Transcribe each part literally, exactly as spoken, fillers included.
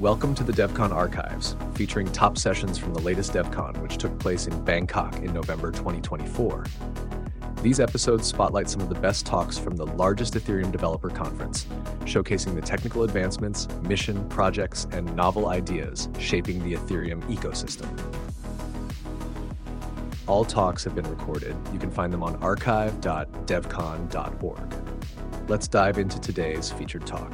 Welcome to the DevCon Archives, featuring top sessions from the latest DevCon, which took place in Bangkok in November twenty twenty-four. These episodes spotlight some of the best talks from the largest Ethereum developer conference, showcasing the technical advancements, mission, projects, and novel ideas shaping the Ethereum ecosystem. All talks have been recorded. You can find them on archive dot devcon dot org. Let's dive into today's featured talk.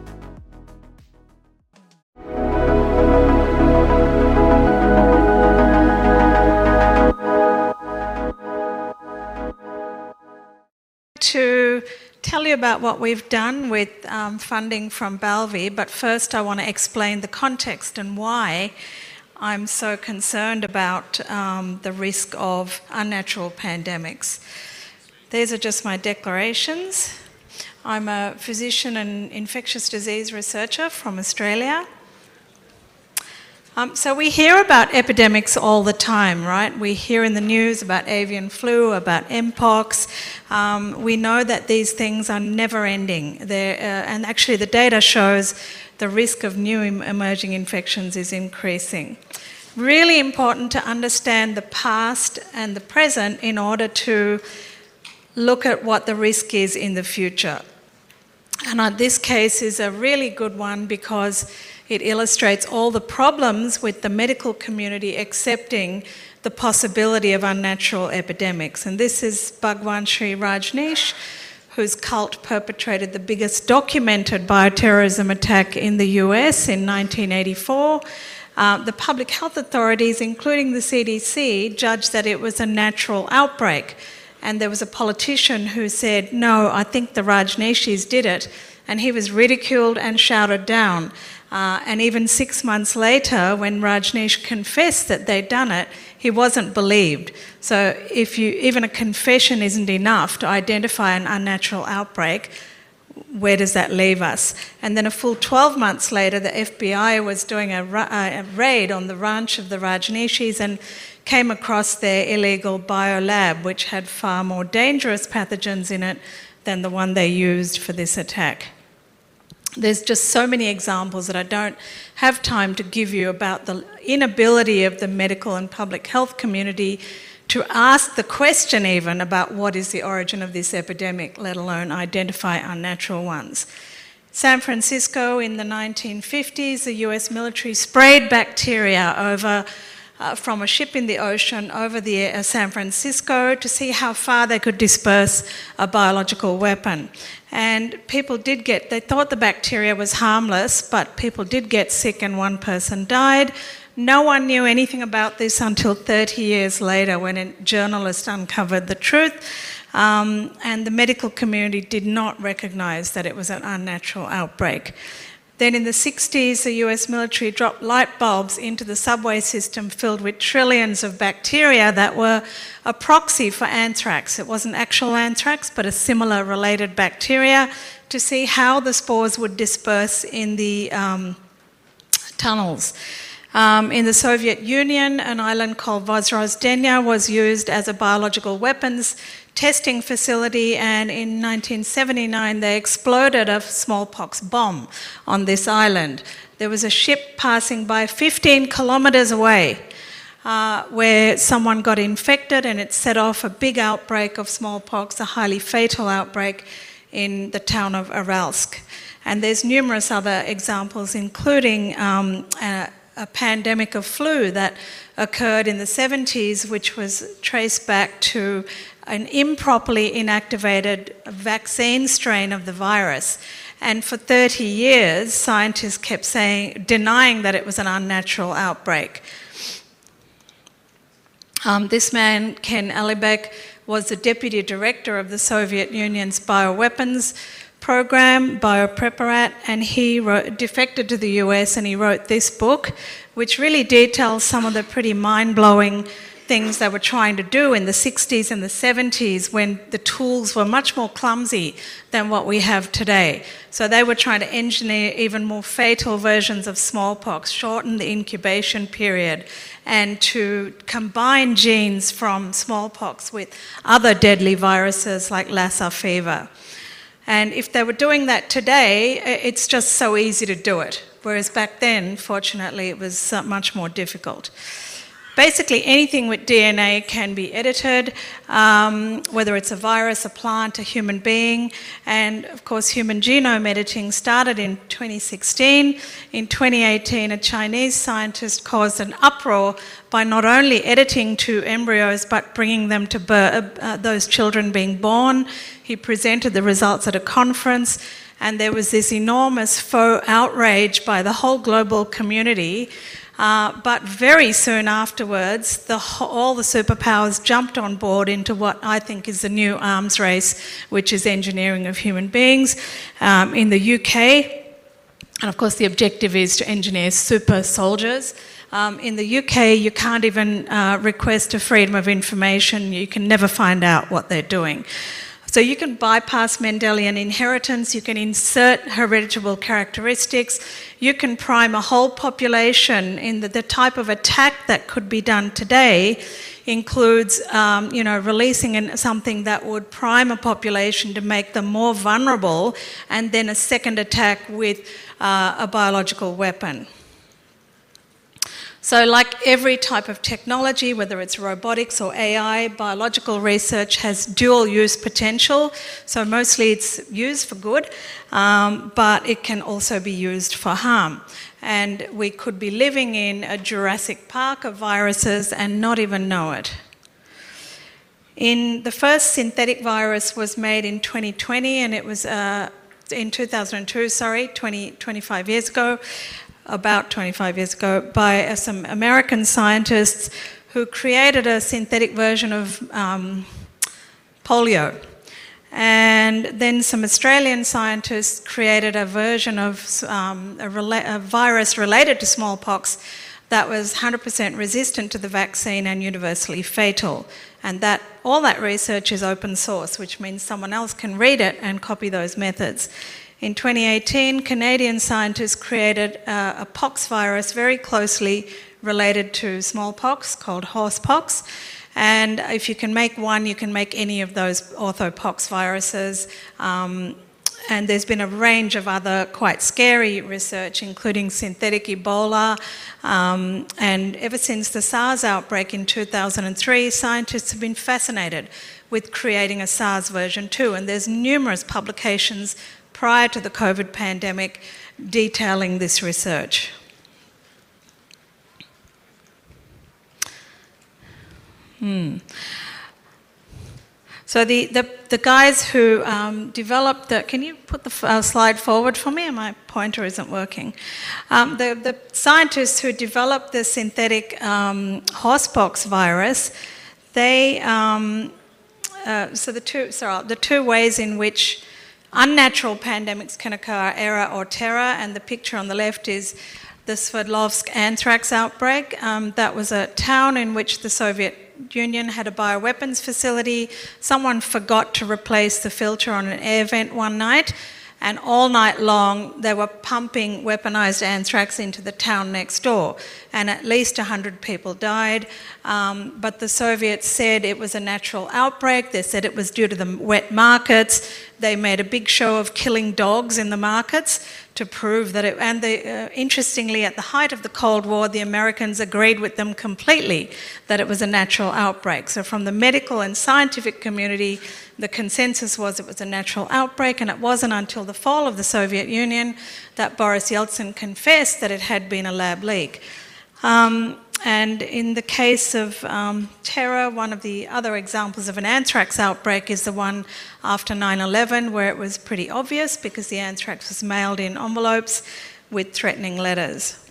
To tell you about what we've done with um, funding from Balvi, but first I want to explain the context and why I'm so concerned about um, the risk of unnatural pandemics. These are just my declarations. I'm a physician and infectious disease researcher from Australia. Um, so we hear about epidemics all the time, right? We hear in the news about avian flu, about mpox. Um, we know that these things are never ending. They're, uh, and actually the data shows the risk of new emerging infections is increasing. Really important to understand the past and the present in order to look at what the risk is in the future. And uh, this case is a really good one because it illustrates all the problems with the medical community accepting the possibility of unnatural epidemics. And this is Bhagwan Shree Rajneesh, whose cult perpetrated the biggest documented bioterrorism attack in the U S in nineteen eighty-four. Uh, the public health authorities, including the C D C, judged that it was a natural outbreak. And there was a politician who said, no, I think the Rajneeshis did it. And he was ridiculed and shouted down. Uh, and even six months later, when Rajneesh confessed that they'd done it, he wasn't believed. So if you, even a confession isn't enough to identify an unnatural outbreak, where does that leave us? And then a full twelve months later, the F B I was doing a, a raid on the ranch of the Rajneeshis and came across their illegal biolab, which had far more dangerous pathogens in it than the one they used for this attack. There's just so many examples that I don't have time to give you about the inability of the medical and public health community to ask the question even about what is the origin of this epidemic, let alone identify unnatural ones. San Francisco in the nineteen fifties, the U S military sprayed bacteria over uh, from a ship in the ocean over the uh, San Francisco to see how far they could disperse a biological weapon. And people did get, they thought the bacteria was harmless, but people did get sick and one person died. No one knew anything about this until thirty years later when a journalist uncovered the truth. Um, and the medical community did not recognise that it was an unnatural outbreak. Then in the sixties, the U S military dropped light bulbs into the subway system filled with trillions of bacteria that were a proxy for anthrax. It wasn't actual anthrax, but a similar related bacteria to see how the spores would disperse in the um, tunnels. Um, in the Soviet Union, an island called Vozrozdenia was used as a biological weapons testing facility, and in nineteen seventy-nine they exploded a smallpox bomb on this island. There was a ship passing by fifteen kilometres away uh, where someone got infected, and it set off a big outbreak of smallpox, a highly fatal outbreak in the town of Aralsk. And there's numerous other examples, including um, a, a pandemic of flu that occurred in the seventies, which was traced back to an improperly inactivated vaccine strain of the virus. And for thirty years, scientists kept saying, denying that it was an unnatural outbreak. Um, this man, Ken Alibek, was the deputy director of the Soviet Union's bioweapons program, Biopreparat, and he wrote, defected to the U S and he wrote this book, which really details some of the pretty mind-blowing things they were trying to do in the sixties and the seventies when the tools were much more clumsy than what we have today. So they were trying to engineer even more fatal versions of smallpox, shorten the incubation period, and to combine genes from smallpox with other deadly viruses like Lassa fever. And if they were doing that today, it's just so easy to do it. whereas back then, fortunately, it was uh, much more difficult. Basically, anything with D N A can be edited, um, whether it's a virus, a plant, a human being. And of course, human genome editing started in twenty sixteen. In twenty eighteen, a Chinese scientist caused an uproar by not only editing two embryos, but bringing them to birth, uh, those children being born. He presented the results at a conference, and there was this enormous faux outrage by the whole global community. Uh, but very soon afterwards, the, all the superpowers jumped on board into what I think is the new arms race, which is engineering of human beings. Um, in the U K, and of course the objective is to engineer super soldiers. Um, in the U K, you can't even uh, request a freedom of information. You can never find out what they're doing. So you can bypass Mendelian inheritance, you can insert heritable characteristics, you can prime a whole population. In the, the type of attack that could be done today includes, um, you know, releasing in something that would prime a population to make them more vulnerable, and then a second attack with uh, a biological weapon. So like every type of technology, whether it's robotics or A I, biological research has dual use potential. So mostly it's used for good, um, but it can also be used for harm. And we could be living in a Jurassic Park of viruses and not even know it. In the first synthetic virus was made in twenty twenty, and it was uh, in two thousand two, sorry, twenty, twenty-five years ago. About twenty-five years ago, by uh, some American scientists who created a synthetic version of um, polio. And then some Australian scientists created a version of um, a, rela- a virus related to smallpox that was one hundred percent resistant to the vaccine and universally fatal. And that all that research is open source, which means someone else can read it and copy those methods. In twenty eighteen, Canadian scientists created uh, a pox virus very closely related to smallpox called horsepox. And if you can make one, you can make any of those orthopox viruses. Um, and there's been a range of other quite scary research, including synthetic Ebola. Um, and ever since the SARS outbreak in two thousand three, scientists have been fascinated with creating a SARS version two. And there's numerous publications prior to the COVID pandemic detailing this research. Hmm. So the, the, the guys who um, developed the, can you put the uh, slide forward for me? My pointer isn't working. Um, the, the scientists who developed the synthetic um, horsepox virus, they, um, uh, so the two, sorry, the two ways in which unnatural pandemics can occur, era or terror, and the picture on the left is the Sverdlovsk anthrax outbreak. Um, that was a town in which the Soviet Union had a bioweapons facility. Someone forgot to replace the filter on an air vent one night, and all night long they were pumping weaponized anthrax into the town next door, and at least one hundred people died. Um, but the Soviets said it was a natural outbreak. They said it was due to the wet markets. They made a big show of killing dogs in the markets to prove that it, and they, uh, interestingly, at the height of the Cold War, the Americans agreed with them completely that it was a natural outbreak. So from the medical and scientific community, the consensus was it was a natural outbreak, and it wasn't until the fall of the Soviet Union that Boris Yeltsin confessed that it had been a lab leak. Um, and in the case of um, terror, one of the other examples of an anthrax outbreak is the one after nine eleven, where it was pretty obvious because the anthrax was mailed in envelopes with threatening letters.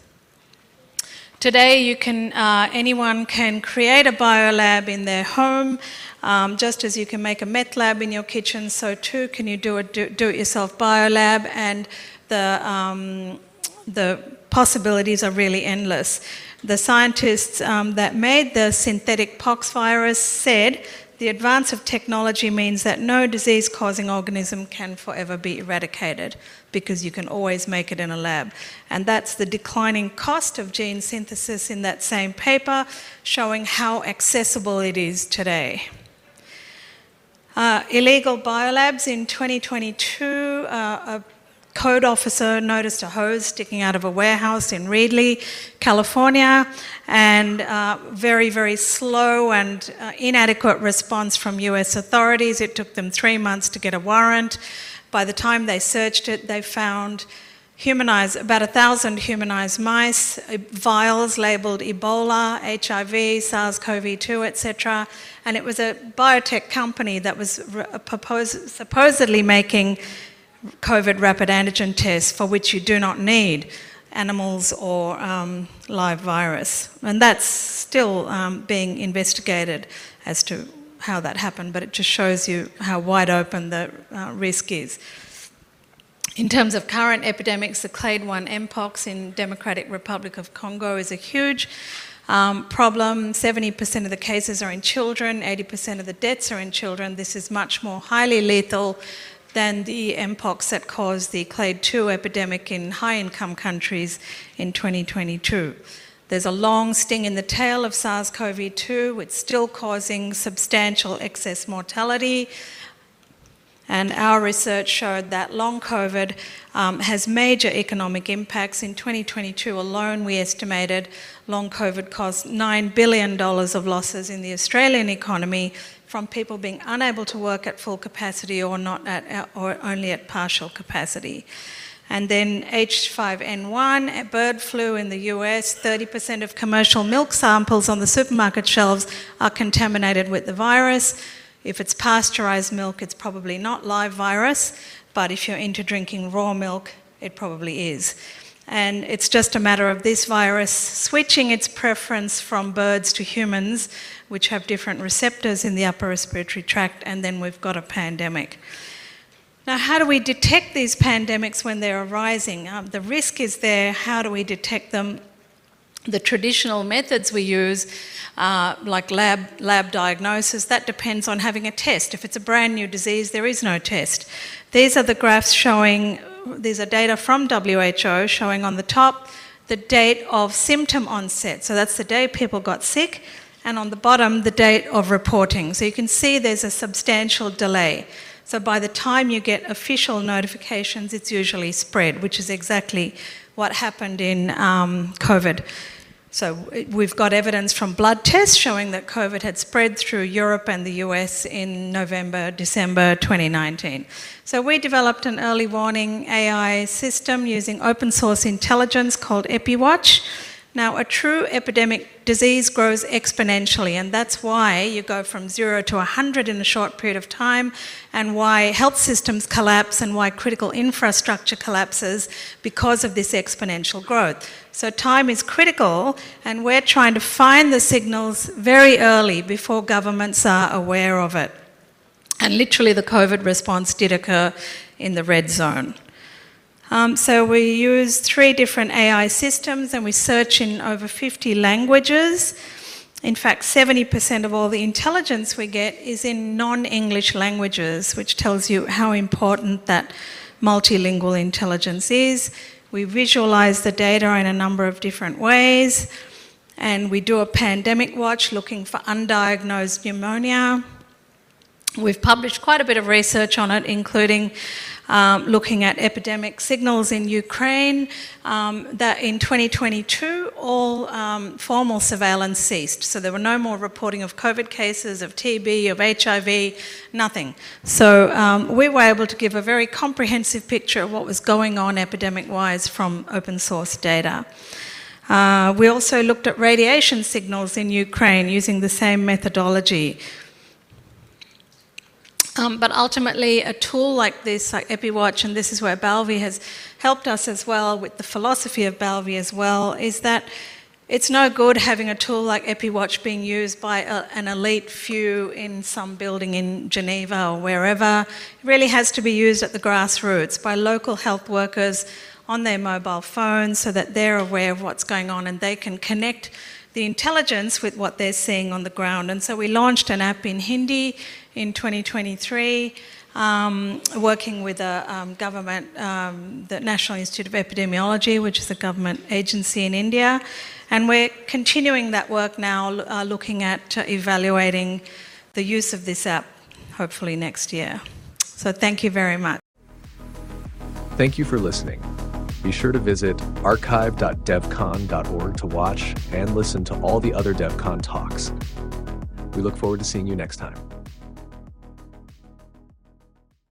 Today, you can, uh, anyone can create a biolab in their home, um, just as you can make a meth lab in your kitchen, so too can you do a do-it-yourself biolab, and the, um, the possibilities are really endless. The scientists um, that made the synthetic pox virus said the advance of technology means that no disease-causing organism can forever be eradicated because you can always make it in a lab. And that's the declining cost of gene synthesis in that same paper, showing how accessible it is today. Uh, illegal biolabs in twenty twenty-two, uh, a code officer noticed a hose sticking out of a warehouse in Reedley, California, and uh, very, very slow and uh, inadequate response from U S authorities. It took them three months to get a warrant. By the time they searched it, they found humanized, about a thousand humanized mice, vials labelled Ebola, H I V, SARS CoV two, et cetera. And it was a biotech company that was propose, supposedly making COVID rapid antigen tests for which you do not need animals or um, live virus. And that's still um, being investigated as to how that happened, but it just shows you how wide open the uh, risk is. In terms of current epidemics, the clade one mpox in Democratic Republic of Congo is a huge um, problem. seventy percent of the cases are in children, eighty percent of the deaths are in children. This is much more highly lethal than the mpox that caused the clade two epidemic in high-income countries in twenty twenty-two. There's a long sting in the tail of SARS CoV two. It's still causing substantial excess mortality. And our research showed that long COVID um, has major economic impacts. In twenty twenty-two alone, we estimated long COVID cost nine billion dollars of losses in the Australian economy from people being unable to work at full capacity or not at, or only at partial capacity. And then H five N one, bird flu in the U S, thirty percent of commercial milk samples on the supermarket shelves are contaminated with the virus. If it's pasteurised milk, it's probably not live virus, but if you're into drinking raw milk, it probably is. And it's just a matter of this virus switching its preference from birds to humans, which have different receptors in the upper respiratory tract, and then we've got a pandemic. Now, how do we detect these pandemics when they're arising? Um, the risk is there. How do we detect them? The traditional methods we use, uh, like lab, lab diagnosis, that depends on having a test. If it's a brand new disease, there is no test. These are the graphs showing, these are data from W H O showing on the top the date of symptom onset. So that's the day people got sick, and on the bottom, the date of reporting. So you can see there's a substantial delay. So by the time you get official notifications, it's usually spread, which is exactly what happened in um, COVID. So we've got evidence from blood tests showing that COVID had spread through Europe and the U S in November, December twenty nineteen. So we developed an early warning A I system using open source intelligence called EpiWatch. Now, a true epidemic disease grows exponentially, and that's why you go from zero to one hundred in a short period of time, and why health systems collapse and why critical infrastructure collapses because of this exponential growth. So time is critical, and we're trying to find the signals very early before governments are aware of it. And literally the COVID response did occur in the red zone. Um, so we use three different A I systems and we search in over fifty languages. In fact, seventy percent of all the intelligence we get is in non-English languages, which tells you how important that multilingual intelligence is. We visualize the data in a number of different ways, and we do a pandemic watch looking for undiagnosed pneumonia. We've published quite a bit of research on it, including Um, looking at epidemic signals in Ukraine, um, that in twenty twenty-two all um, formal surveillance ceased. So there were no more reporting of COVID cases, of T B, of H I V, nothing. So um, we were able to give a very comprehensive picture of what was going on epidemic-wise from open source data. Uh, we also looked at radiation signals in Ukraine using the same methodology. Um, but ultimately, a tool like this, like EpiWatch, and this is where Balvi has helped us as well with the philosophy of Balvi as well, is that it's no good having a tool like EpiWatch being used by a, an elite few in some building in Geneva or wherever. It really has to be used at the grassroots by local health workers on their mobile phones so that they're aware of what's going on and they can connect the intelligence with what they're seeing on the ground. And so we launched an app in Hindi in twenty twenty-three, um, working with a um, government, um, the National Institute of Epidemiology, which is a government agency in India. And we're continuing that work now, uh, looking at uh, evaluating the use of this app, hopefully next year. So thank you very much. Thank you for listening. Be sure to visit archive dot devcon dot org to watch and listen to all the other DevCon talks. We look forward to seeing you next time.